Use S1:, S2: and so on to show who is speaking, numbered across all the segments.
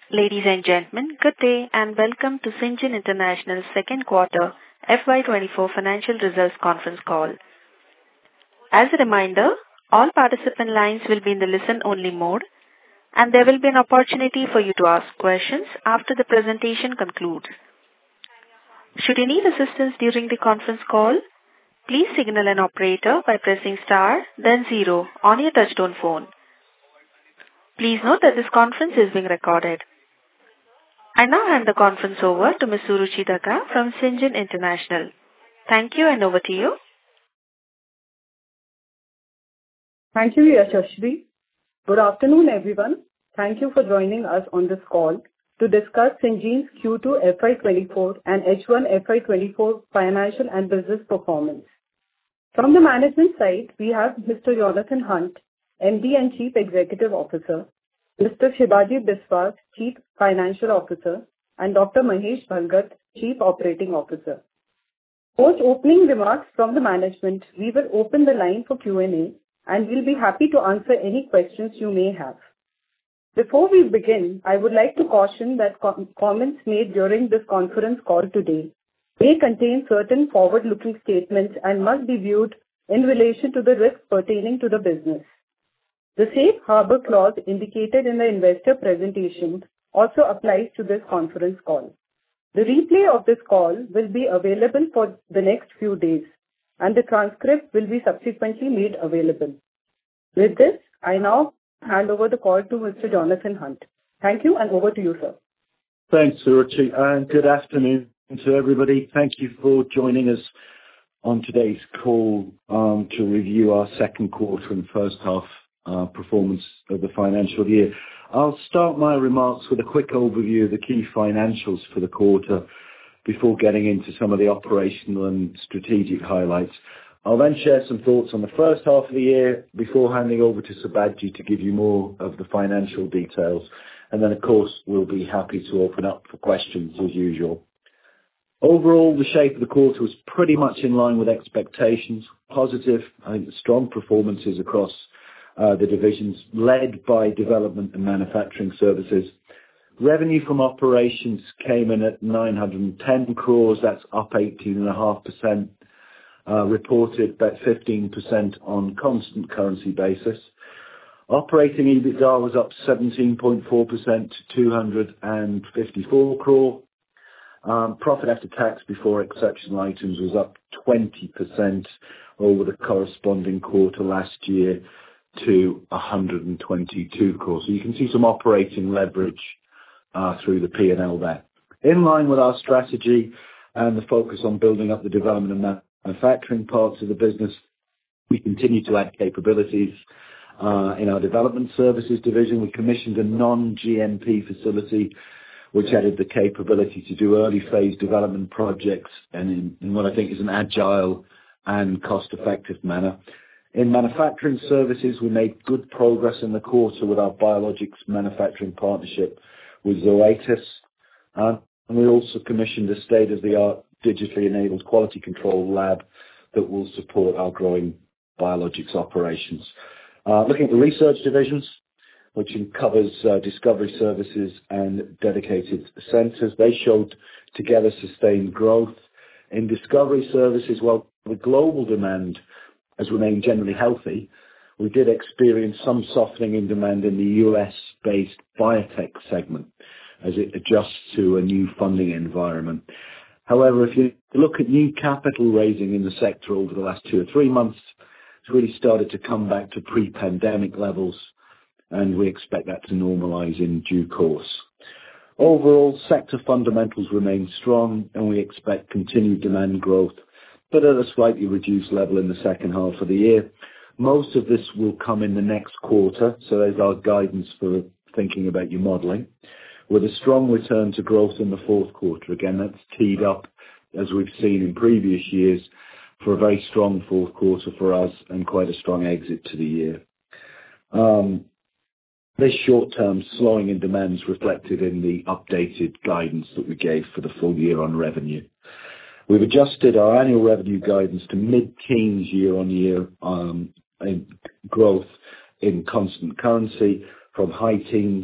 S1: Ladies and gentlemen, good day and welcome to Syngene International's second quarter FY24 financial results conference call. As a reminder, all participant lines will be in the listen-only mode, and there will be an opportunity for you to ask questions after the presentation concludes. Should you need assistance during the conference call, please signal an operator by pressing star, then 0 on your touchtone phone. Please note that this conference is being recorded. I now hand the conference over to Ms. Suruchi Daga from Syngene International. Thank you, and over to you.
S2: Thank you, Yashashri. Good afternoon, everyone. Thank you for joining us on this call to discuss Syngene's Q2 FY24 and H1 FY24 financial and business performance. From the management side, we have Mr. Jonathan Hunt, MD and Chief Executive Officer, Mr. Sibaji Biswas, Chief Financial Officer, and Dr. Mahesh Bhalgat, Chief Operating Officer. Post opening remarks from the management, we will open the line for Q&A, and we'll be happy to answer any questions you may have. Before we begin, I would like to caution that comments made during this conference call today may contain certain forward-looking statements and must be viewed in relation to the risks pertaining to the business. The safe harbor clause indicated in the investor presentation also applies to this conference call. The replay of this call will be available for the next few days, and the transcript will be subsequently made available. With this, I now hand over the call to Mr. Jonathan Hunt. Thank you, and over to you, sir.
S3: Thanks, Suruchi, and good afternoon to everybody. Thank you for joining us on today's call to review our second quarter and first half performance of the financial year. I'll start my remarks with a quick overview of the key financials for the quarter before getting into some of the operational and strategic highlights. I'll then share some thoughts on the first half of the year before handing over to Sibaji to give you more of the financial details. And then, of course, we'll be happy to open up for questions as usual. Overall, the shape of the quarter was pretty much in line with expectations. Positive, I think, strong performances across the divisions, led by development and manufacturing services. Revenue from operations came in at 910 crores. That's up 18.5%. Reported about 15% on constant currency basis. Operating EBITDA was up 17.4% to 254 crore. Profit after tax before exceptional items was up 20% over the corresponding quarter last year to 122 crore. So you can see some operating leverage through the P&L there. In line with our strategy and the focus on building up the development and manufacturing parts of the business, we continue to add capabilities in our development services division. We commissioned a non-GMP facility which added the capability to do early phase development projects and in what I think is an agile and cost-effective manner. In manufacturing services, we made good progress in the quarter with our biologics manufacturing partnership with Zoetis. And we also commissioned a state-of-the-art digitally enabled quality control lab that will support our growing biologics operations. Looking at the research divisions, which covers discovery services and dedicated centres, they showed together sustained growth. In discovery services, while the global demand has remained generally healthy, we did experience some softening in demand in the US-based biotech segment as it adjusts to a new funding environment. However, if you look at new capital raising in the sector over the last 2 or 3 months, it's really started to come back to pre-pandemic levels, and we expect that to normalise in due course. Overall, sector fundamentals remain strong, and we expect continued demand growth, but at a slightly reduced level in the second half of the year. Most of this will come in the next quarter, so there's our guidance for thinking about your modelling, with a strong return to growth in the fourth quarter. Again, that's teed up, as we've seen in previous years, for a very strong fourth quarter for us and quite a strong exit to the year. This short-term slowing in demand is reflected in the updated guidance that we gave for the full year on revenue. We've adjusted our annual revenue guidance to mid-teens year-on-year growth in constant currency from high teens,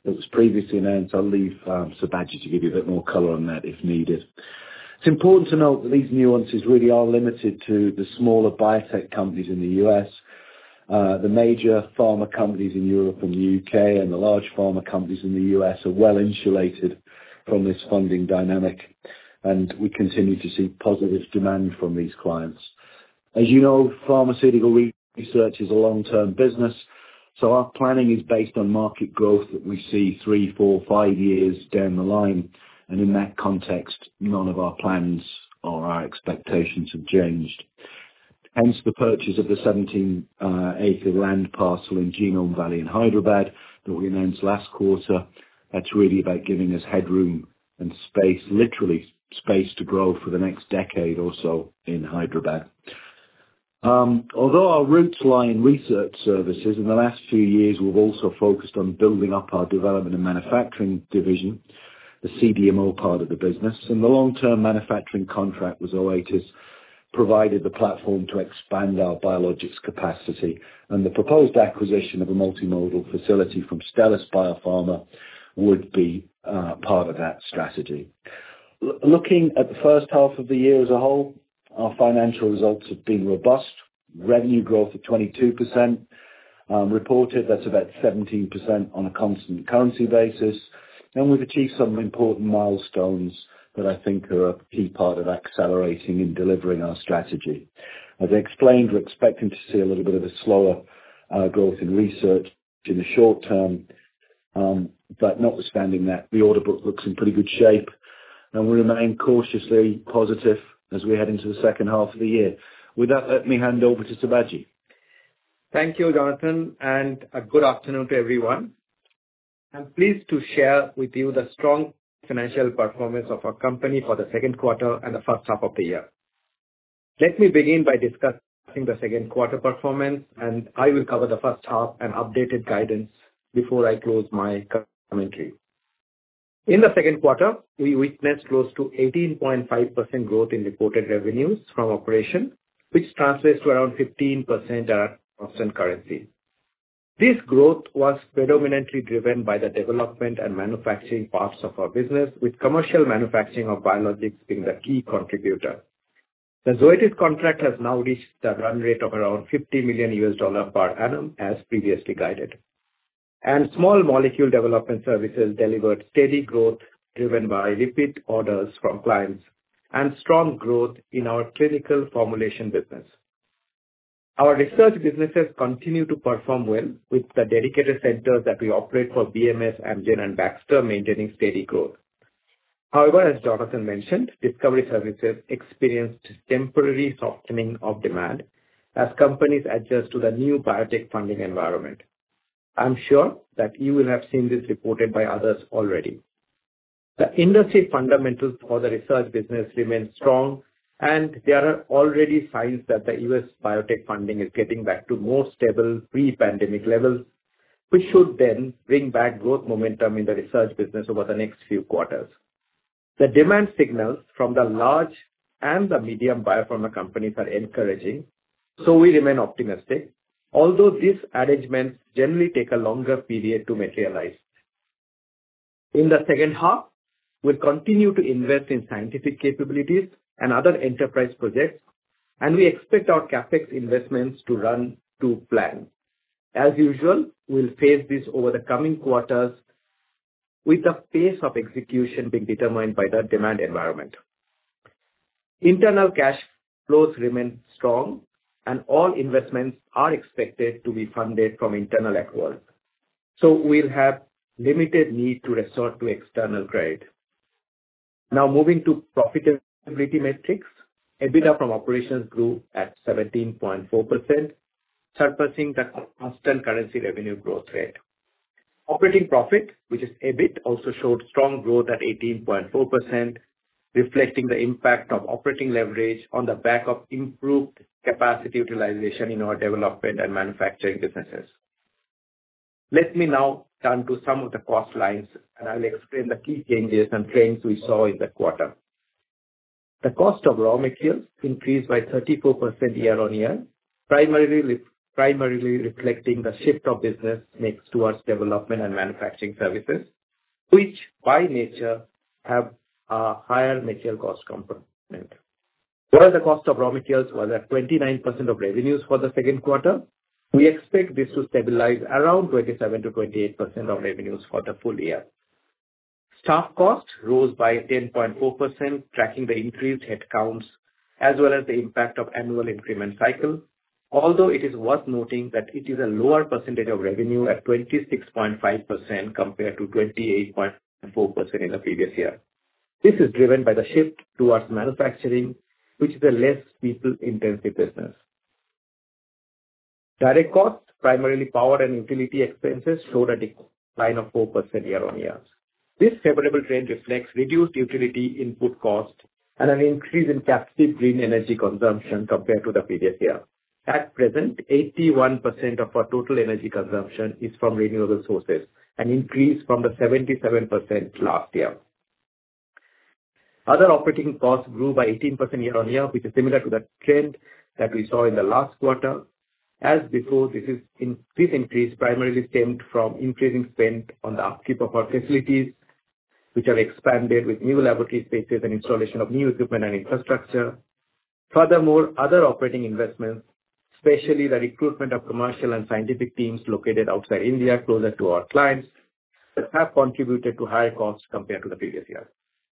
S3: that was previously announced. I'll leave Sibaji to give you a bit more color on that if needed. It's important to note that these nuances really are limited to the smaller biotech companies in the US. The major pharma companies in Europe and the UK and the large pharma companies in the US are well insulated from this funding dynamic, and we continue to see positive demand from these clients. As you know, pharmaceutical research is a long-term business, so our planning is based on market growth that we see 3, 4, 5 years down the line, and in that context, none of our plans or our expectations have changed. Hence the purchase of the 17-acre land parcel in Genome Valley in Hyderabad that we announced last quarter. That's really about giving us headroom and space, literally space to grow for the next decade or so in Hyderabad. Although our roots lie in research services, in the last few years we've also focused on building up our development and manufacturing division, the CDMO part of the business, and the long-term manufacturing contract with Zoetis provided the platform to expand our biologics capacity, and the proposed acquisition of a multimodal facility from Stelis Biopharma would be part of that strategy. Looking at the first half of the year as a whole, our financial results have been robust. Revenue growth of 22%, reported, that's about 17% on a constant currency basis, and we've achieved some important milestones that I think are a key part of accelerating and delivering our strategy. As I explained, we're expecting to see a little bit of a slower growth in research in the short term, but notwithstanding that, the order book looks in pretty good shape, and we remain cautiously positive as we head into the second half of the year. With that, let me hand over to Sibaji.
S4: Thank you, Jonathan, and a good afternoon to everyone. I'm pleased to share with you the strong financial performance of our company for the second quarter and the first half of the year. Let me begin by discussing the second quarter performance, and I will cover the first half and updated guidance before I close my commentary. In the second quarter, we witnessed close to 18.5% growth in reported revenues from operation, which translates to around 15% at constant currency. This growth was predominantly driven by the development and manufacturing parts of our business, with commercial manufacturing of biologics being the key contributor. The Zoetis contract has now reached the run rate of around $50 million per annum, as previously guided. And small molecule development services delivered steady growth driven by repeat orders from clients and strong growth in our clinical formulation business. Our research businesses continue to perform well, with the dedicated centers that we operate for BMS, Amgen, and Baxter maintaining steady growth. However, as Jonathan mentioned, Discovery Services experienced temporary softening of demand as companies adjust to the new biotech funding environment. I'm sure that you will have seen this reported by others already. The industry fundamentals for the research business remain strong, and there are already signs that the US biotech funding is getting back to more stable pre-pandemic levels, which should then bring back growth momentum in the research business over the next few quarters. The demand signals from the large and the medium biopharma companies are encouraging, so we remain optimistic, although these arrangements generally take a longer period to materialize. In the second half, we'll continue to invest in scientific capabilities and other enterprise projects, and we expect our CapEx investments to run to plan. As usual, we'll phase this over the coming quarters, with the pace of execution being determined by the demand environment. Internal cash flows remain strong, and all investments are expected to be funded from internal accruals. So we'll have limited need to resort to external credit. Now moving to profitability metrics, EBITDA from operations grew at 17.4%, surpassing the constant currency revenue growth rate. Operating profit, which is EBIT, also showed strong growth at 18.4%, reflecting the impact of operating leverage on the back of improved capacity utilization in our development and manufacturing businesses. Let me now turn to some of the cost lines, and I'll explain the key changes and trends we saw in the quarter. The cost of raw materials increased by 34% year-on-year, primarily primarily reflecting the shift of business mix towards development and manufacturing services, which by nature have a higher material cost component. While the cost of raw materials was at 29% of revenues for the second quarter, we expect this to stabilize around 27 to 28% of revenues for the full year. Staff cost rose by 10.4%, tracking the increased headcounts as well as the impact of annual increment cycle, although it is worth noting that it is a lower percentage of revenue at 26.5% compared to 28.4% in the previous year. This is driven by the shift towards manufacturing, which is a less people-intensive business. Direct costs, primarily power and utility expenses, showed a decline of 4% year-on-year. This favorable trend reflects reduced utility input cost and an increase in captive green energy consumption compared to the previous year. At present, 81% of our total energy consumption is from renewable sources, an increase from the 77% last year. Other operating costs grew by 18% year-on-year, which is similar to the trend that we saw in the last quarter. As before, this increase primarily stemmed from increasing spend on the upkeep of our facilities, which are expanded with new laboratory spaces and installation of new equipment and infrastructure. Furthermore, other operating investments, especially the recruitment of commercial and scientific teams located outside India, closer to our clients, have contributed to higher costs compared to the previous year.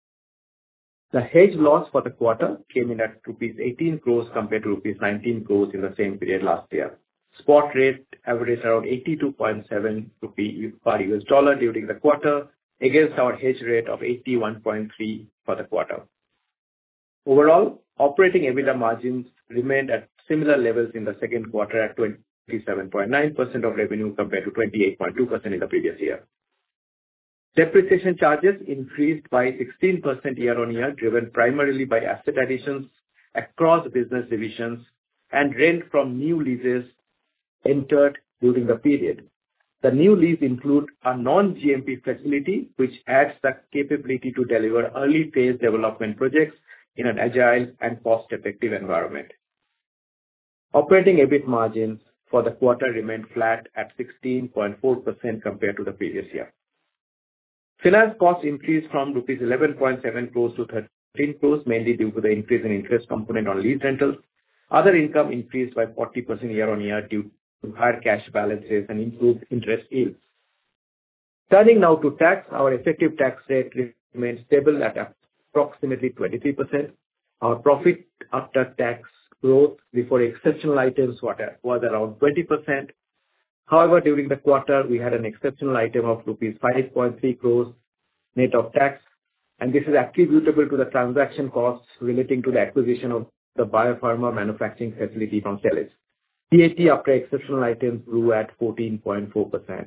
S4: The hedge loss for the quarter came in at rupees 18 crores compared to rupees 19 crores in the same period last year. Spot rate averaged around 82.7 rupee per US dollar during the quarter, against our hedge rate of 81.3 for the quarter. Overall, operating EBITDA margins remained at similar levels in the second quarter at 27.9% of revenue compared to 28.2% in the previous year. Depreciation charges increased by 16% year-on-year, driven primarily by asset additions across business divisions and rent from new leases entered during the period. The new lease include a non-GMP facility, which adds the capability to deliver early phase development projects in an agile and cost-effective environment. Operating EBIT margins for the quarter remained flat at 16.4% compared to the previous year. Finance costs increased from rupees 11.7 crores to 13 crores, mainly due to the increase in interest component on lease rentals. Other income increased by 40% year-on-year due to higher cash balances and improved interest yields. Turning now to tax, our effective tax rate remains stable at approximately 23%. Our profit after tax growth before exceptional items was around 20%. However, during the quarter, we had an exceptional item of rupees 5.3 crores net of tax, and this is attributable to the transaction costs relating to the acquisition of the biopharma manufacturing facility from Stelis. PAT after exceptional items grew at 14.4%.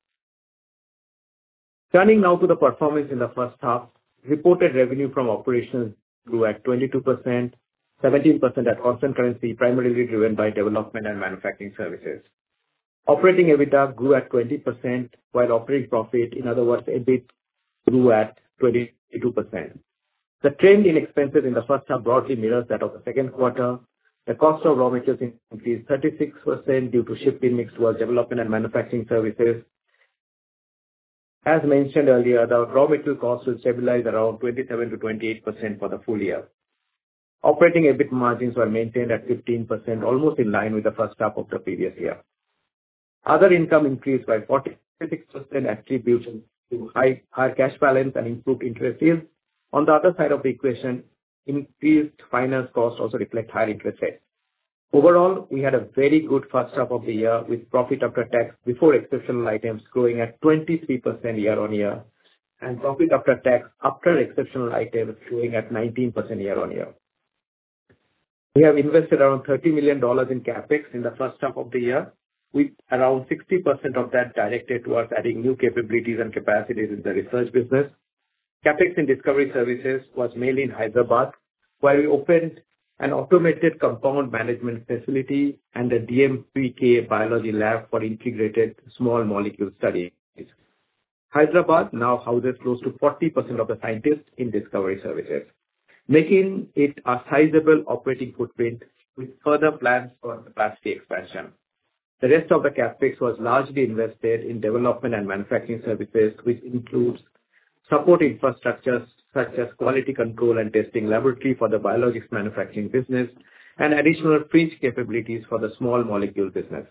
S4: Turning now to the performance in the first half, reported revenue from operations grew at 22%, 17% at constant currency, primarily driven by development and manufacturing services. Operating EBITDA grew at 20%, while operating profit, in other words, EBIT, grew at 22%. The trend in expenses in the first half broadly mirrors that of the second quarter. The cost of raw materials increased 36% due to shift in mix towards development and manufacturing services. As mentioned earlier, the raw material costs will stabilize around 27 to 28% for the full year. Operating EBIT margins were maintained at 15%, almost in line with the first half of the previous year. Other income increased by 46%, attribution to higher cash balance and improved interest yields. On the other side of the equation, increased finance costs also reflect higher interest rates. Overall, we had a very good first half of the year with profit after tax before exceptional items growing at 23% year-on-year and profit after tax after exceptional items growing at 19% year-on-year. We have invested around $30 million in CapEx in the first half of the year, with around 60% of that directed towards adding new capabilities and capacities in the research business. CapEx in discovery services was mainly in Hyderabad, where we opened an automated compound management facility and a DMPK biology lab for integrated small molecule studies. Hyderabad now houses close to 40% of the scientists in discovery services, making it a sizable operating footprint with further plans for capacity expansion. The rest of the CapEx was largely invested in development and manufacturing services, which includes support infrastructures such as quality control and testing laboratory for the biologics manufacturing business and additional fringe capabilities for the small molecule business.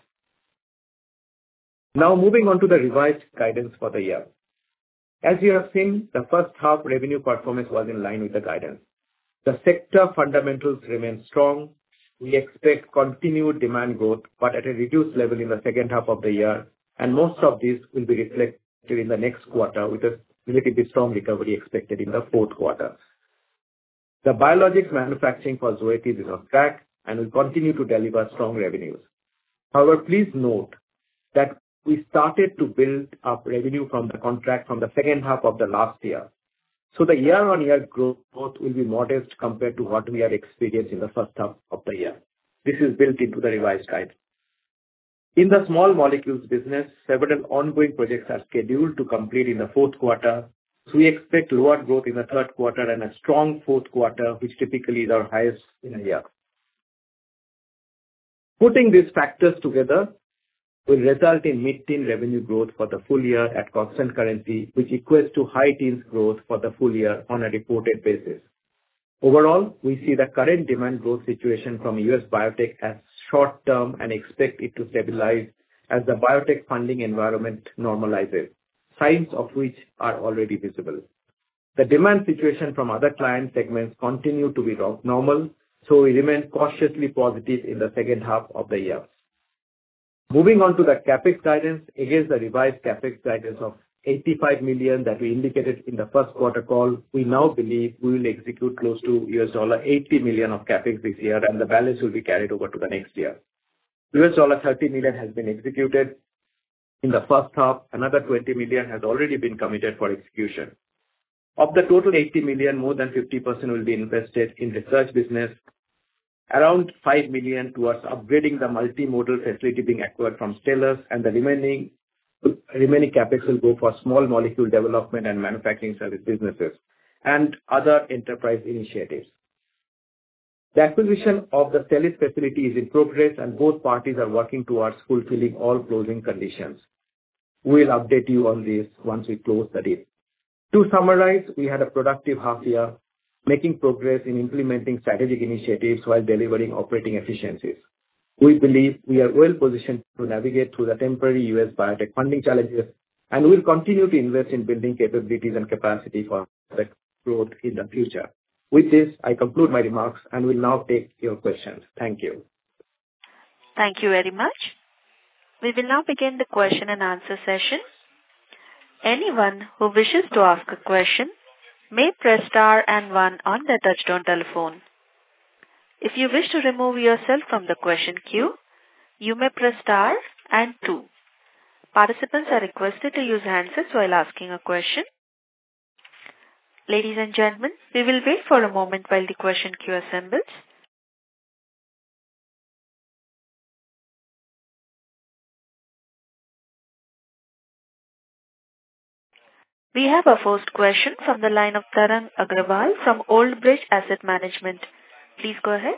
S4: Now moving on to the revised guidance for the year. As you have seen, the first half revenue performance was in line with the guidance. The sector fundamentals remain strong. We expect continued demand growth, but at a reduced level in the second half of the year, and most of this will be reflected in the next quarter with a relatively strong recovery expected in the fourth quarter. The biologics manufacturing for Zoetis is on track and will continue to deliver strong revenues. However, please note that we started to build up revenue from the contract from the second half of the last year. So the year-on-year growth will be modest compared to what we have experienced in the first half of the year. This is built into the revised guide. In the small molecules business, several ongoing projects are scheduled to complete in the fourth quarter. So we expect lower growth in the third quarter and a strong fourth quarter, which typically is our highest in a year. Putting these factors together will result in mid-teen revenue growth for the full year at constant currency, which equates to high teens growth for the full year on a reported basis. Overall, we see the current demand growth situation from US biotech as short-term and expect it to stabilize as the biotech funding environment normalizes, signs of which are already visible. The demand situation from other client segments continue to be normal, so we remain cautiously positive in the second half of the year. Moving on to the CapEx guidance, against the revised CapEx guidance of $85 million that we indicated in the first quarter call, we now believe we will execute close to $80 million of CapEx this year, and the balance will be carried over to the next year. $30 million has been executed in the first half. Another $20 million has already been committed for execution. Of the total $80 million, more than 50% will be invested in research business, around $5 million towards upgrading the multimodal facility being acquired from Stelis, and the remaining CapEx will go for small molecule development and manufacturing service businesses and other enterprise initiatives. The acquisition of the Stelis facility is in progress, and both parties are working towards fulfilling all closing conditions. We will update you on this once we close the deal. To summarize, we had a productive half year, making progress in implementing strategic initiatives while delivering operating efficiencies. We believe we are well positioned to navigate through the temporary US biotech funding challenges, and will continue to invest in building capabilities and capacity for the growth in the future. With this, I conclude my remarks and will now take your questions. Thank you.
S1: Thank you very much. We will now begin the question and answer session. Anyone who wishes to ask a question may press star and 1 on their touchtone telephone. If you wish to remove yourself from the question queue, you may press star and 2. Participants are requested to use handsets while asking a question. Ladies and gentlemen, we will wait for a moment while the question queue assembles. We have our first question from the line of Tarang Agrawal from Old Bridge Asset Management. Please go ahead.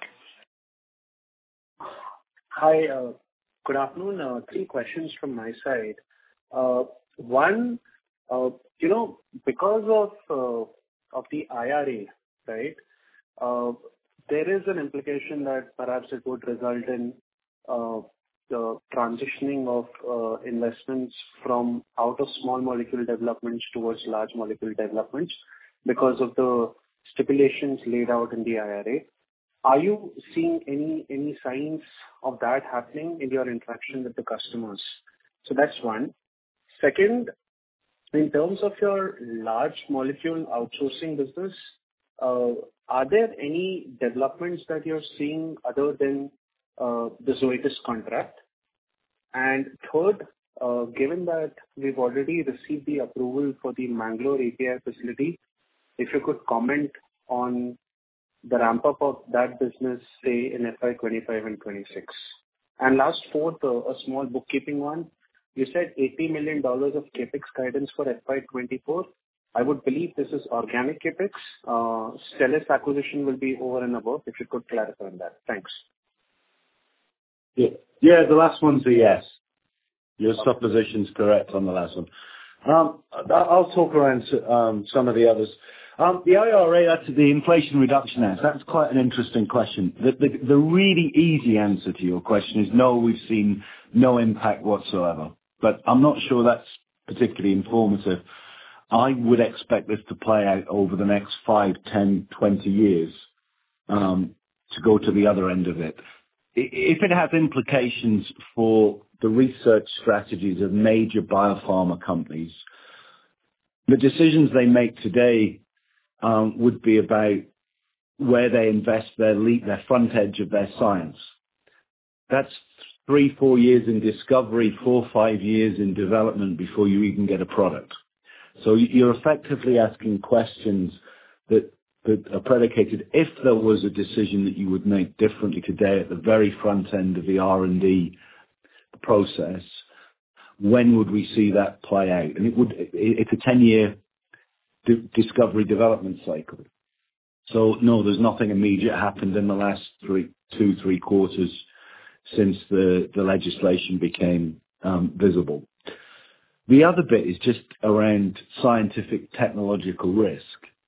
S5: Hi, good afternoon. 3 questions from my side. One, because of the IRA, right, there is an implication that perhaps it would result in the transitioning of investments from out of small molecule developments towards large molecule developments because of the stipulations laid out in the IRA. Are you seeing any signs of that happening in your interaction with the customers? So that's one. Second, in terms of your large molecule outsourcing business, are there any developments that you're seeing other than the Zoetis contract? And third, given that we've already received the approval for the Mangalore API facility, if you could comment on the ramp-up of that business, say, in FY25 and 26. And last, fourth, a small bookkeeping one. You said $80 million of CapEx guidance for FY24. I would believe this is organic CapEx. Stelis acquisition will be over and above. If you could clarify on that. Thanks.
S3: Yeah, the last one's a yes. Your supposition's correct on the last one. I'll talk around some of the others. The IRA, that's the Inflation Reduction Act. That's quite an interesting question. The really easy answer to your question is no, we've seen no impact whatsoever. But I'm not sure that's particularly informative. I would expect this to play out over the next 5, 10, 20 years to go to the other end of it. If it has implications for the research strategies of major biopharma companies, the decisions they make today would be about where they invest their front edge of their science. That's 3, 4 years in discovery, 4, 5 years in development before you even get a product. So you're effectively asking questions that are predicated if there was a decision that you would make differently today at the very front end of the R&D process, when would we see that play out? And it's a 10-year discovery development cycle. So no, there's nothing immediate happened in the last 2-3 quarters since the legislation became visible. The other bit is just around scientific technological risk.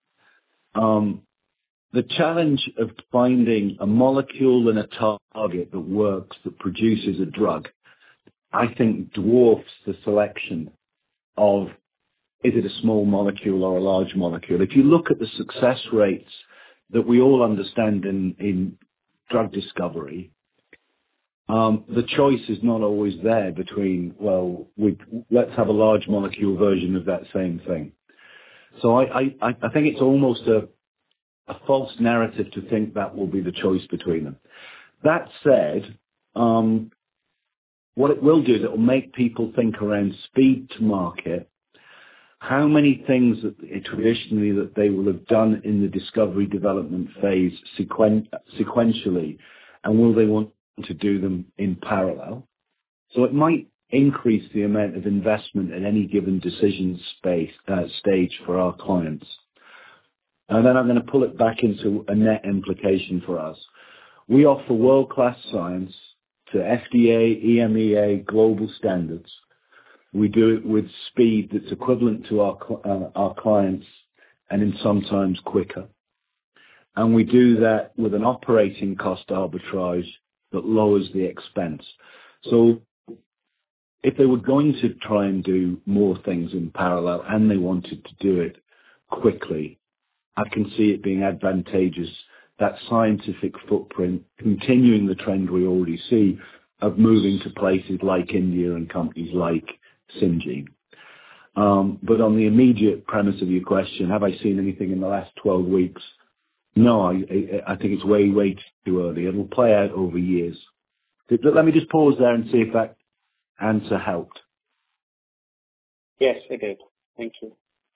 S3: The challenge of finding a molecule and a target that works, that produces a drug, I think dwarfs the selection of is it a small molecule or a large molecule. If you look at the success rates that we all understand in drug discovery, the choice is not always there between, well, let's have a large molecule version of that same thing. So I think it's almost a false narrative to think that will be the choice between them. That said, what it will do is it will make people think around speed to market, how many things that traditionally that they will have done in the discovery development phase sequentially, and will they want to do them in parallel. So it might increase the amount of investment at any given decision stage for our clients. And then I'm going to pull it back into a net implication for us. We offer world-class science to FDA, EMEA, global standards. We do it with speed that's equivalent to our clients and in sometimes quicker. And we do that with an operating cost arbitrage that lowers the expense. So if they were going to try and do more things in parallel and they wanted to do it quickly, I can see it being advantageous, that scientific footprint, continuing the trend we already see of moving to places like India and companies like Syngene. But on the immediate premise of your question, have I seen anything in the last 12 weeks? No, I think it's way, way too early. It'll play out over years. Let me just pause there and see if that answer helped.
S5: Yes, it did. Thank you.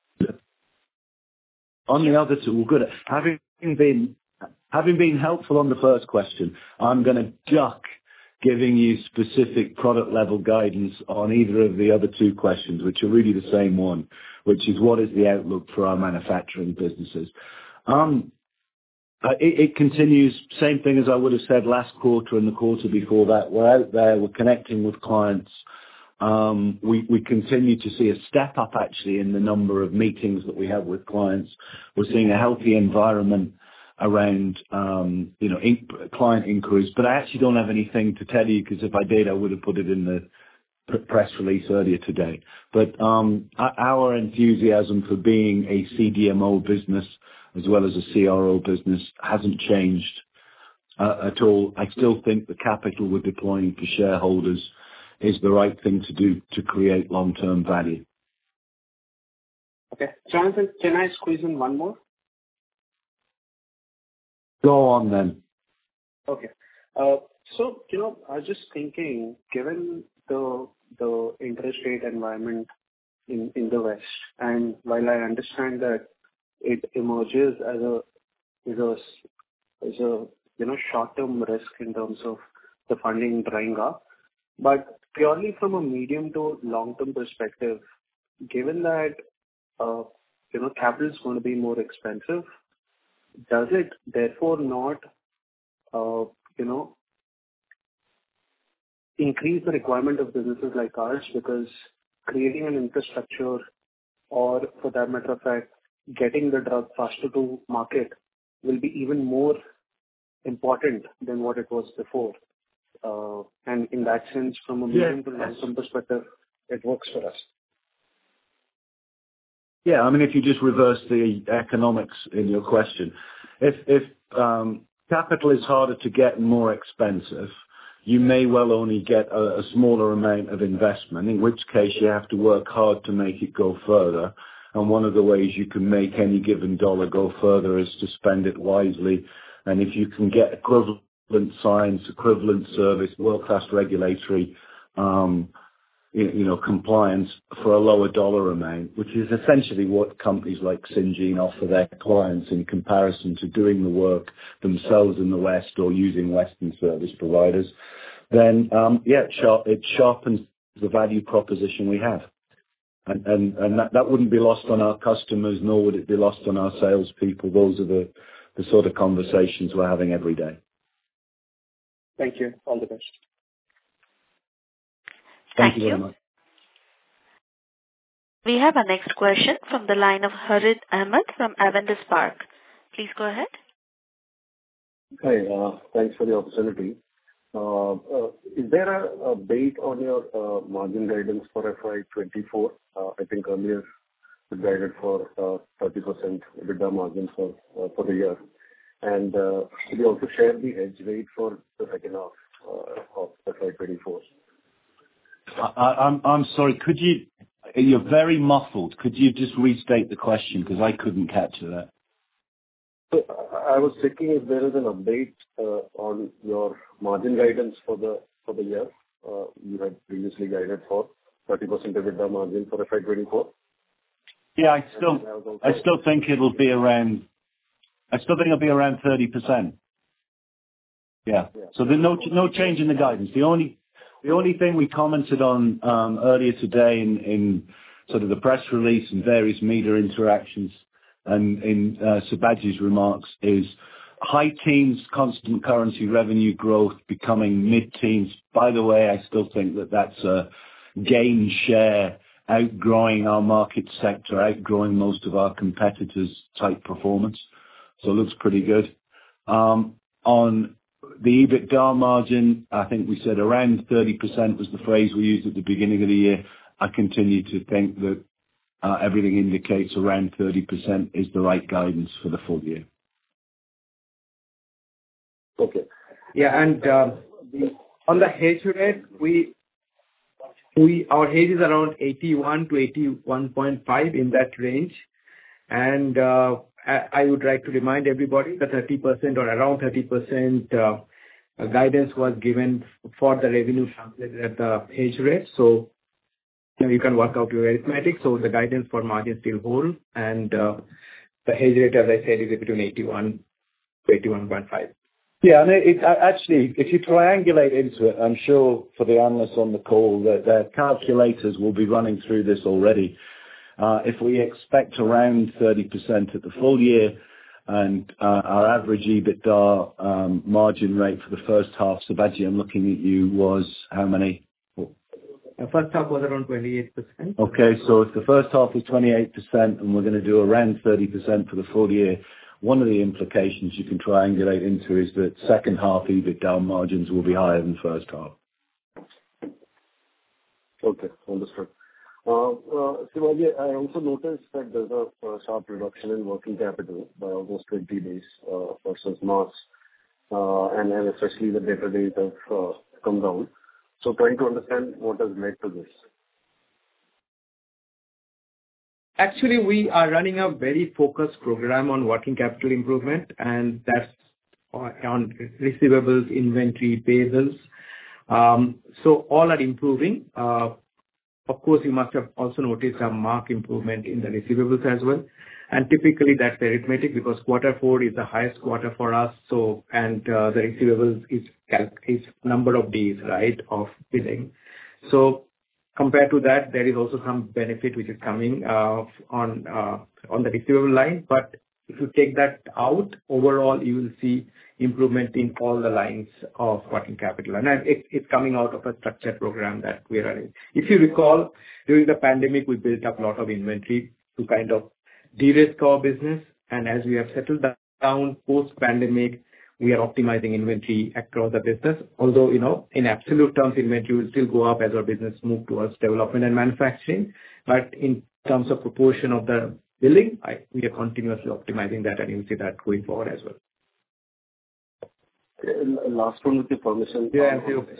S3: On the other two, well, good. Having been helpful on the first question, I'm going to duck giving you specific product level guidance on either of the other two questions, which are really the same one, which is what is the outlook for our manufacturing businesses. It continues, same thing as I would have said last quarter and the quarter before that. We're out there, we're connecting with clients. We continue to see a step up actually in the number of meetings that we have with clients. We're seeing a healthy environment around, client inquiries, but I actually don't have anything to tell you because if I did, I would have put it in the press release earlier today. But our enthusiasm for being a CDMO business as well as a CRO business hasn't changed at all. I still think the capital we're deploying for shareholders is the right thing to do to create long-term value.
S5: Okay. Jonathan, can I squeeze in one more?
S3: Go on then.
S5: Okay. So, I was just thinking, given the interest rate environment in the West, and while I understand that it emerges as a short-term risk in terms of the funding drying up, but purely from a medium to long-term perspective, given that capital is going to be more expensive, does it therefore not increase the requirement of businesses like ours, because creating an infrastructure, or for that matter of fact, getting the drug faster to market, will be even more important than what it was before. And in that sense, from a medium to long-term perspective, it works for us.
S3: Yeah, I mean, if you just reverse the economics in your question, if capital is harder to get and more expensive, you may well only get a smaller amount of investment, in which case you have to work hard to make it go further. And one of the ways you can make any given dollar go further is to spend it wisely. And if you can get equivalent science, equivalent service, world-class regulatory, compliance for a lower dollar amount, which is essentially what companies like Syngene offer their clients in comparison to doing the work themselves in the West or using Western service providers, then it sharpens the value proposition we have. And that wouldn't be lost on our customers, nor would it be lost on our salespeople. Those are the sort of conversations we're having every day.
S5: Thank you. All the best.
S1: Thank
S3: you very much.
S1: We have our next question from the line of Harith Ahmed from Avendus Spark. Please go ahead.
S6: Hi, thanks for the opportunity. Is there a bait on your margin guidance for FY24? I think earlier you guided for 30% EBITDA margin for the year. And could you also share the hedge rate for the second half of FY24?
S3: I'm sorry. You're very muffled. Could you just restate the question, because I couldn't capture that?
S6: So I was checking if there is an update on your margin guidance for the year. You had previously guided for 30% EBITDA margin for FY24.
S3: Yeah, I still think it'll be around. I still think it'll be around 30%. Yeah. So there's no change in the guidance. The only thing we commented on earlier today in sort of the press release and various media interactions and in Sibaji's remarks is high teens constant currency revenue growth becoming mid-teens. By the way, I still think that's a gain share, outgrowing our market sector, outgrowing most of our competitors type performance. So it looks pretty good. On the EBITDA margin, I think we said around 30% was the phrase we used at the beginning of the year. I continue to think that everything indicates around 30% is the right guidance for the full year.
S6: Okay.
S4: Yeah, and on the hedge rate, our hedge is around 81 to 81.5 in that range. And I would like to remind everybody that 30% or around 30% guidance was given for the revenue translated at the hedge rate. So you can work out your arithmetic. So the guidance for margin still hold, and the hedge rate, as I said, is between 81 to 81.5.
S3: Yeah, and actually, if you triangulate into it, I'm sure for the analysts on the call that their calculators will be running through this already. If we expect around 30% at the full year, and our average EBITDA margin rate for the first half, Sibaji, I'm looking at you, was how many?
S4: The first half was around 28%.
S3: Okay, so if the first half was 28% and we're going to do around 30% for the full year, one of the implications you can triangulate into is that second half EBITDA margins will be higher than first half.
S6: Okay, understood. Sibaji, I also noticed that there's a sharp reduction in working capital by almost 20 days versus March, and especially the debtor days have come down. So trying to understand what has led to this.
S4: Actually, we are running a very focused program on working capital improvement, and that's on receivables, inventory, payables. So all are improving. Of course, you must have also noticed a marked improvement in the receivables as well. And typically, that's arithmetic because Q4 is the highest quarter for us. So, and the receivables is number of days, right, of billing. So compared to that, there is also some benefit which is coming on the receivable line. But if you take that out, overall, you will see improvement in all the lines of working capital. And it's coming out of a structured program that we are running. If you recall, during the pandemic, we built up a lot of inventory to kind of de-risk our business. And as we have settled down post-pandemic, we are optimizing inventory across the business. Although, in absolute terms, inventory will still go up as our business moves towards development and manufacturing. But in terms of proportion of the billing, we are continuously optimizing that, and you'll see that going forward as well.
S6: Last one with your permission.
S4: Yeah,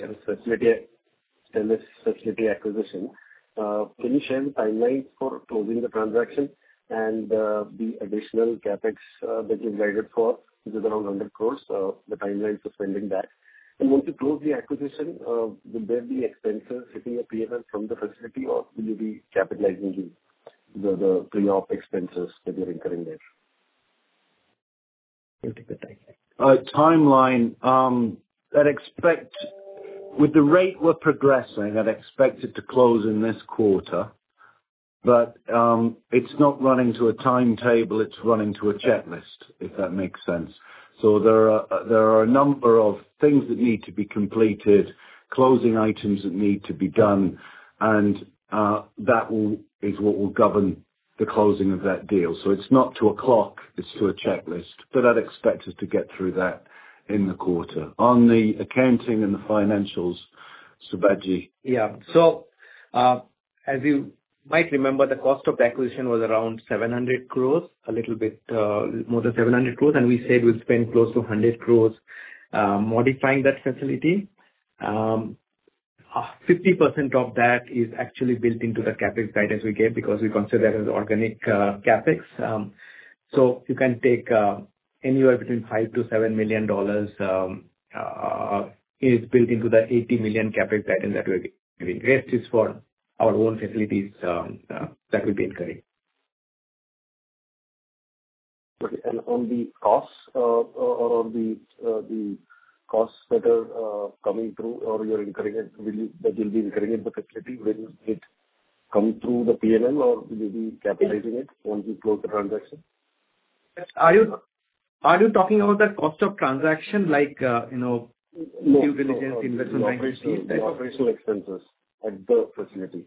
S6: Stelis facility acquisition. Can you share the timelines for closing the transaction and the additional capex that you've guided for, which is around 100 crores, the timelines for spending that? And once you close the acquisition, will there be expenses hitting a P&L from the facility, or will you be capitalizing the pre-op expenses that you're incurring there?
S4: You'll take the timeline.
S3: Timeline, I'd expect, with the rate we're progressing, I'd expect it to close in this quarter. But it's not running to a timetable, it's running to a checklist, if that makes sense. So there are a number of things that need to be completed, closing items that need to be done, and is what will govern the closing of that deal. So it's not to a clock, it's to a checklist. But I'd expect us to get through that in the quarter. On the accounting and the financials, Sibaji.
S4: Yeah. So as you might remember, the cost of the acquisition was around 700 crores, a little bit more than 700 crores, and we said we'll spend close to 100 crores modifying that facility. 50% of that is actually built into the capex guidance we gave, because we consider that as organic capex. So you can take anywhere between $5 to $7 million is built into the 80 million capex guidance that we're giving. Rest is for our own facilities that will be incurring.
S6: Okay. And on the costs or on the costs that are coming through, or you're incurring it, that you'll be incurring in the facility, will it come through the P&L, or will you be capitalizing it once you close the transaction?
S4: Are you talking about the cost of transaction, like due diligence, investment banking fees?
S6: The operational expenses at the facility.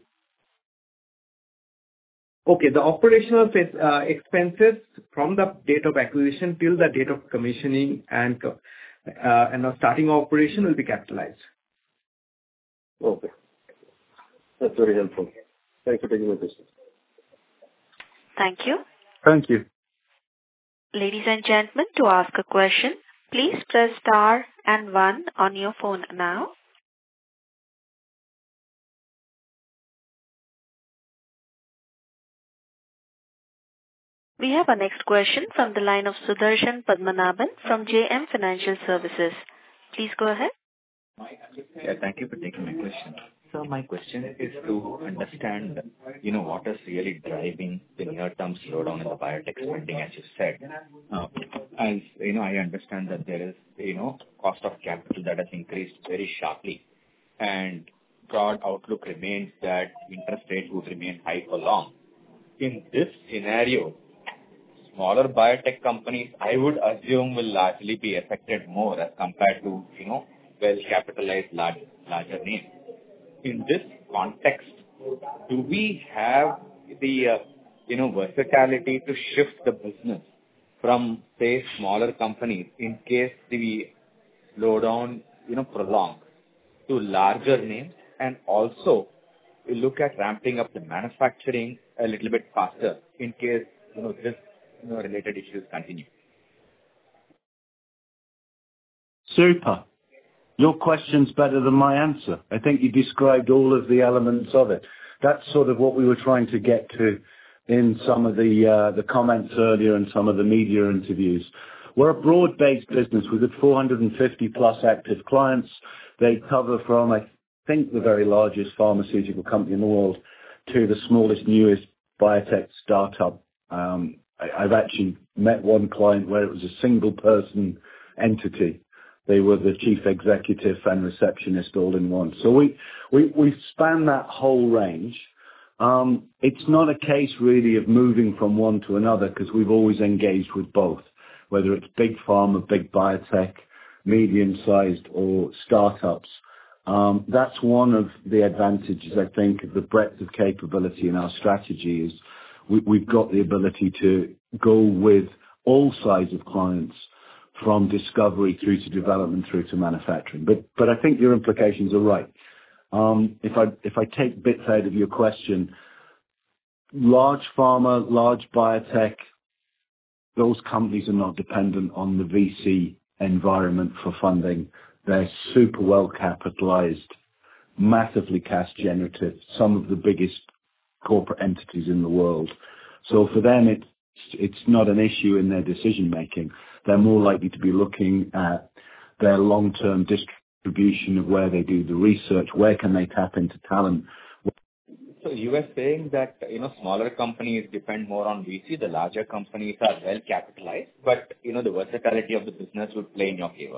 S4: Okay, the operational expenses from the date of acquisition till the date of commissioning and starting operation will be capitalized.
S6: Okay. That's very helpful. Thanks for taking my question.
S1: Thank you.
S3: Thank you.
S1: Ladies and gentlemen, to ask a question, please press star and 1 on your phone now. We have our next question from the line of Sudarshan Padmanabhan from JM Financial Services. Please go ahead.
S7: Yeah, thank you for taking my question. So my question is to understand, what is really driving the near-term slowdown in the biotech spending, as you said. As I understand that there is, cost of capital that has increased very sharply, and broad outlook remains that interest rates would remain high for long. In this scenario, smaller biotech companies, I would assume, will largely be affected more as compared to, well-capitalized larger names. In this context, do we have the, versatility to shift the business from, say, smaller companies in case the slowdown, prolongs, to larger names, and also look at ramping up the manufacturing a little bit faster in case, this, related issues continue?
S3: Super. Your question's better than my answer. I think you described all of the elements of it. That's sort of what we were trying to get to in some of the comments earlier and some of the media interviews. We're a broad-based business. We've got 450 plus active clients. They cover from, I think, the very largest pharmaceutical company in the world to the smallest, newest biotech startup. I've actually met one client where it was a single person entity. They were the chief executive and receptionist all in one. So we span that whole range. It's not a case really of moving from one to another because we've always engaged with both, whether it's big pharma, big biotech, medium-sized or startups. That's one of the advantages, I think, of the breadth of capability in our strategy is we've got the ability to go with all sides of clients from discovery through to development through to manufacturing. But I think your implications are right. If I take bits out of your question, large pharma, large biotech, those companies are not dependent on the VC environment for funding. They're super well capitalized, massively cash generative, some of the biggest corporate entities in the world. So for them, it's not an issue in their decision making. They're more likely to be looking at their long-term distribution of where they do the research, where can they tap into talent.
S7: So you were saying that, smaller companies depend more on VC, the larger companies are well capitalized, but, the versatility of the business would play in your favor.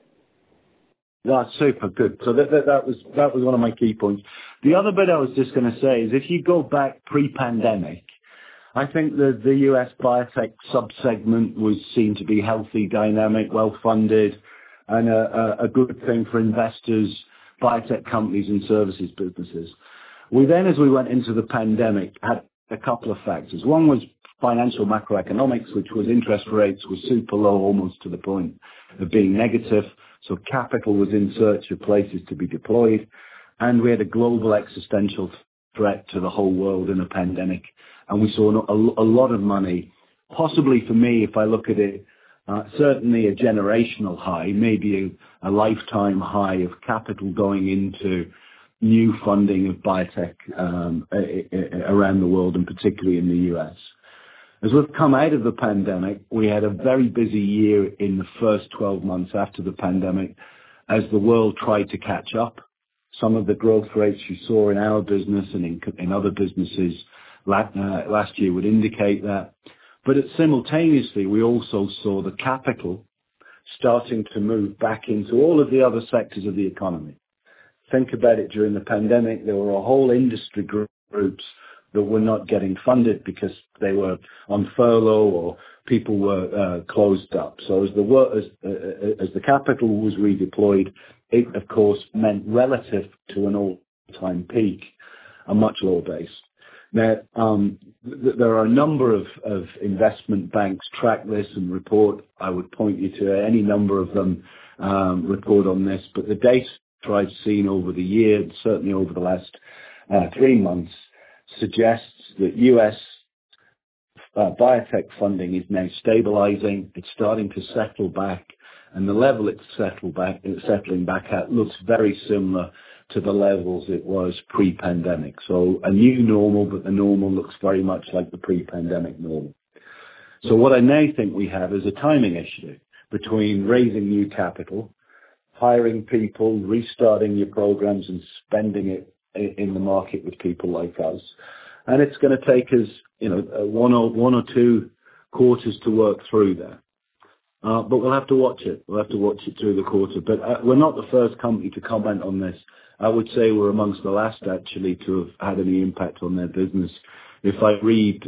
S3: That's super good. So that was one of my key points. The other bit I was just going to say is if you go back pre-pandemic, I think that the US biotech subsegment was seen to be healthy, dynamic, well-funded, and a good thing for investors, biotech companies and services businesses. We then, as we went into the pandemic, had a couple of factors. One was financial macroeconomics, which was interest rates were super low, almost to the point of being negative. So capital was in search of places to be deployed. And we had a global existential threat to the whole world in a pandemic. And we saw a lot of money, possibly for me, if I look at it, certainly a generational high, maybe a lifetime high of capital going into new funding of biotech around the world, and particularly in the US. As we've come out of the pandemic, we had a very busy year in the first 12 months after the pandemic as the world tried to catch up. Some of the growth rates you saw in our business and in other businesses last year would indicate that. But simultaneously, we also saw the capital starting to move back into all of the other sectors of the economy. Think about it, during the pandemic, there were a whole industry groups that were not getting funded because they were on furlough or people were closed up. So as the capital was redeployed, it of course meant relative to an all-time peak, a much lower base. Now, there are a number of investment banks track this and report. I would point you to any number of them report on this, but the data I've seen over the year, certainly over the last 3 months, suggests that US biotech funding is now stabilizing. It's starting to settle back, and the level it's settling back at looks very similar to the levels it was pre-pandemic. So a new normal, but the normal looks very much like the pre-pandemic normal. So what I now think we have is a timing issue between raising new capital, hiring people, restarting your programs and spending it in the market with people like us. And it's going to take us, one or two quarters to work through that. But we'll have to watch it. We'll have to watch it through the quarter. But we're not the first company to comment on this. I would say we're amongst the last actually to have had any impact on their business. If I read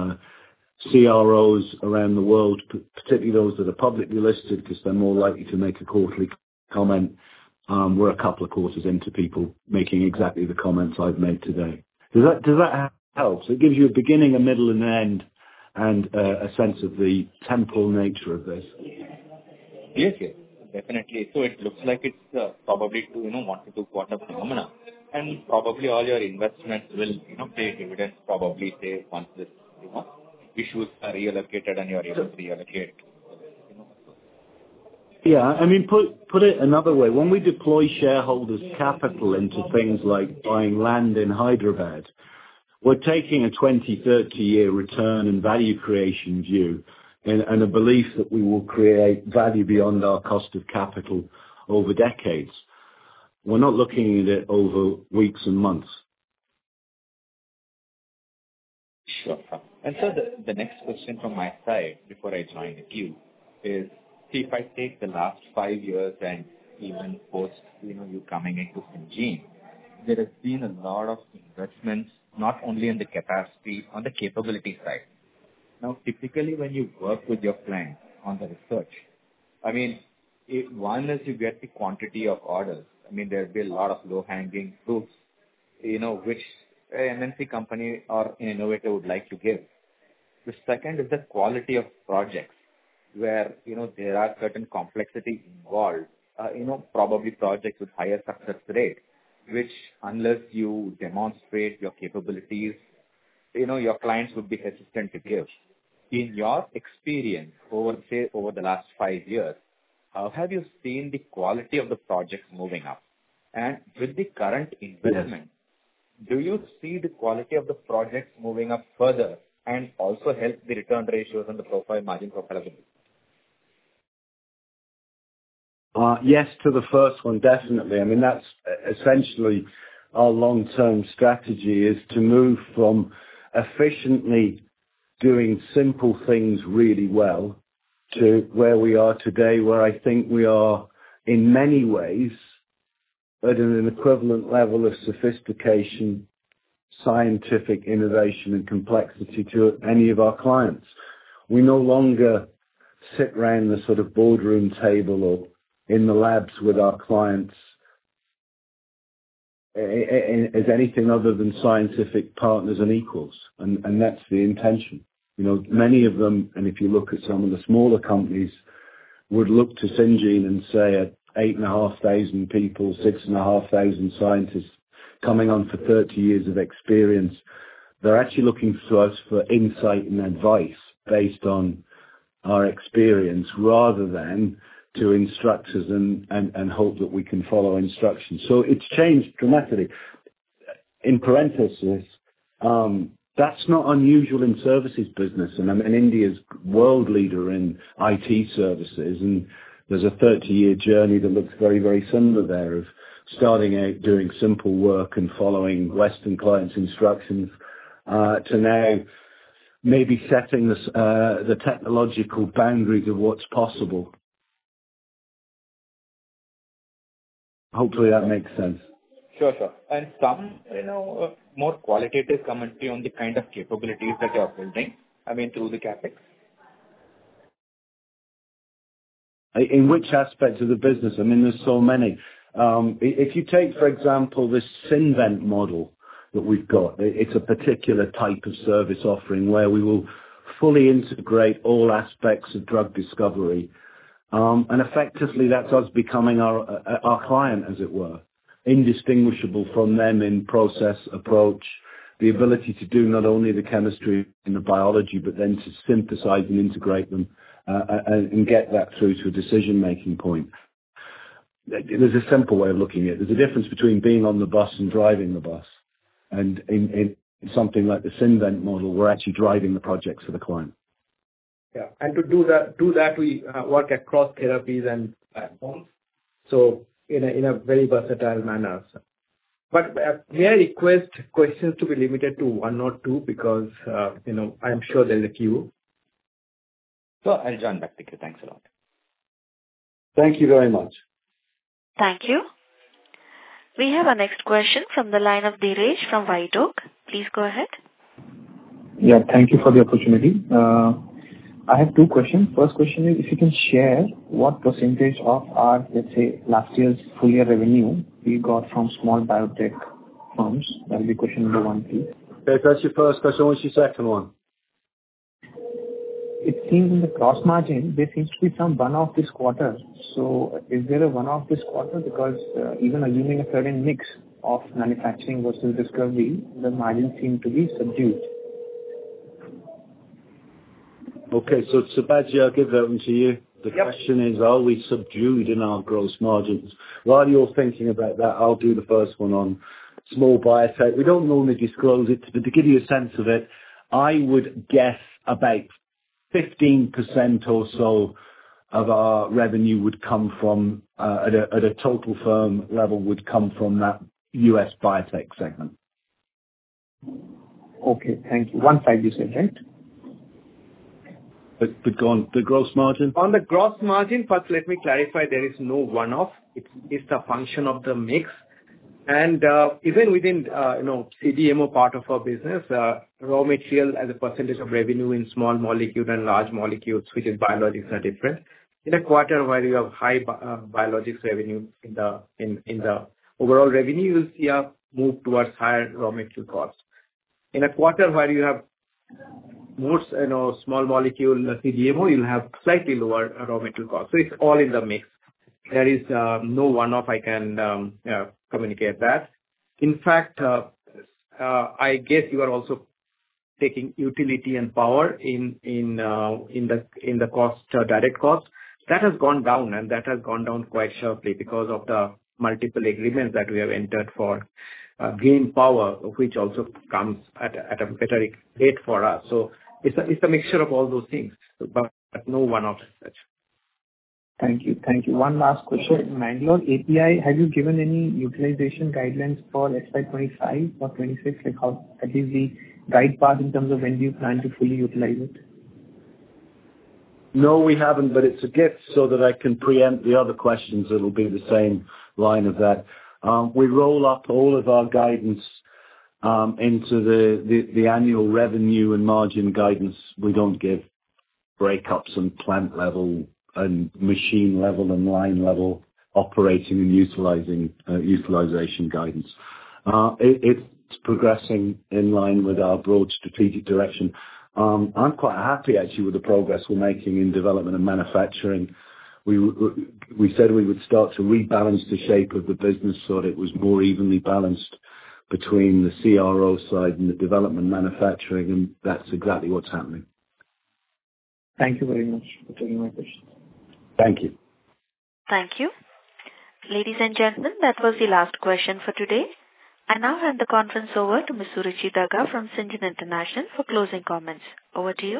S3: CROs around the world, particularly those that are publicly listed, because they're more likely to make a quarterly comment, we're a couple of quarters into people making exactly the comments I've made today. Does that help? So it gives you a beginning, a middle, and an end, and a sense of the temporal nature of this.
S7: Yes, definitely. So it looks like it's probably 1 to 2 quarter phenomena, and probably all your investments will pay dividends. Probably say once this issues are reallocated and you are able to reallocate.
S3: Yeah, I mean, put it another way. When we deploy shareholders' capital into things like buying land in Hyderabad, we're taking a 20, 30-year return and value creation view and a belief that we will create value beyond our cost of capital over decades. We're not looking at it over weeks and months.
S7: Sure. And so the next question from my side before I join the queue is, if I take the last 5 years and even post, you coming into Syngene, there has been a lot of investments not only on the capacity, on the capability side. Now, typically when you work with your clients on the research, I mean, one is you get the quantity of orders. I mean, there'll be a lot of low-hanging fruits, which an MNC company or an innovator would like to give. The second is the quality of projects where, there are certain complexity involved, probably projects with higher success rate, which unless you demonstrate your capabilities, your clients would be hesitant to give. In your experience over the last 5 years, how have you seen the quality of the projects moving up? And with the current investment, do you see the quality of the projects moving up further and also help the return ratios and the margin profile of the business?
S3: Yes, to the first one, definitely. I mean, that's essentially our long-term strategy, is to move from efficiently doing simple things really well to where we are today, where I think we are in many ways at an equivalent level of sophistication, scientific innovation and complexity to any of our clients. We no longer sit around the sort of boardroom table or in the labs with our clients as anything other than scientific partners and equals. And that's the intention. Many of them, and if you look at some of the smaller companies, would look to Syngene and say at 8,500 people, 6,500 scientists coming on for 30 years of experience, they're actually looking to us for insight and advice based on our experience rather than to instruct us and hope that we can follow instructions. So it's changed dramatically. In parenthesis, that's not unusual in services business. And I mean, India's world leader in IT services, and there's a 30-year journey that looks very, very similar there of starting out doing simple work and following Western clients' instructions to now maybe setting the technological boundaries of what's possible. Hopefully that makes sense.
S7: Sure. And some, more qualitative commentary on the kind of capabilities that you're building, I mean, through the CapEx?
S3: In which aspects of the business? I mean, there's so many. If you take, for example, this Synvent model that we've got, it's a particular type of service offering where we will fully integrate all aspects of drug discovery. And effectively, that's us becoming our client, as it were, indistinguishable from them in process, approach, the ability to do not only the chemistry and the biology, but then to synthesize and integrate them and get that through to a decision-making point. There's a simple way of looking at it. There's a difference between being on the bus and driving the bus. And in something like the Synvent model, we're actually driving the projects for the client.
S4: Yeah, and to do that, we work across therapies and platforms. So in a very versatile manner. But may I request questions to be limited to one or two because I'm sure there's a queue.
S7: So I'll join back to you. Thanks a lot.
S3: Thank you very much.
S1: Thank you. We have our next question from the line of Dheeresh from White Oak. Please go ahead.
S8: Yeah, thank you for the opportunity. I have two questions. First question is if you can share what percentage of our, let's say, last year's full year revenue we got from small biotech firms. That will be question number one, please.
S3: Okay, that's your first question. What's your second one?
S8: It seems in the gross margin, there seems to be some one-off this quarter. So is there a one-off this quarter? Because even assuming a certain mix of manufacturing versus discovery, the margins seem to be subdued.
S3: Okay, so Sibaji, I'll give that one to you. The question is, are we subdued in our gross margins? While you're thinking about that, I'll do the first one on small biotech. We don't normally disclose it, but to give you a sense of it, I would guess about 15% or so of our revenue would come from, at a total firm level, would come from that US biotech segment.
S8: Okay, thank you. 15, you said, right?
S3: But go on, the gross margin?
S4: On the gross margin, first let me clarify there is no one-off. It's the function of the mix. And even within CDMO part of our business, raw material as a percentage of revenue in small molecule and large molecules, which is biologics, are different. In a quarter where you have high biologics revenue in the overall revenue, you'll see a move towards higher raw material costs. In a quarter where you have more small molecule CDMO, you'll have slightly lower raw material costs. So it's all in the mix. There is no one-off I can communicate that. In fact, I guess you are also taking utility and power in the cost, direct cost. That has gone down, and that has gone down quite sharply because of the multiple agreements that we have entered for green power, which also comes at a better rate for us. So it's a mixture of all those things, but no one-off as such.
S8: Thank you. Thank you. One last question. Mangalore API, have you given any utilization guidelines for FY25 or 26? Like how, at least the guide path in terms of when do you plan to fully utilize it?
S3: No, we haven't, but it's a gift so that I can preempt the other questions. It'll be the same line of that. We roll up all of our guidance into the annual revenue and margin guidance. We don't give breakups on plant level and machine level and line level operating and utilization guidance. It's progressing in line with our broad strategic direction. I'm quite happy actually with the progress we're making in development and manufacturing. We said we would start to rebalance the shape of the business so that it was more evenly balanced between the CRO side and the development manufacturing, and that's exactly what's happening.
S8: Thank you very much for taking my question.
S3: Thank you.
S1: Thank you. Ladies and gentlemen, that was the last question for today. I now hand the conference over to Ms. Suruchi Daga from Syngene International for closing comments. Over to you.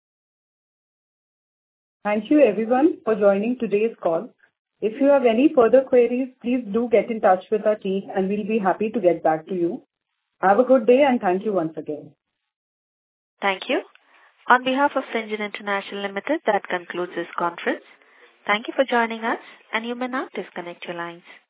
S2: Thank you everyone for joining today's call. If you have any further queries, please do get in touch with our team and we'll be happy to get back to you. Have a good day and thank you once again.
S1: Thank you. On behalf of Syngene International Limited, that concludes this conference. Thank you for joining us, and you may now disconnect your lines.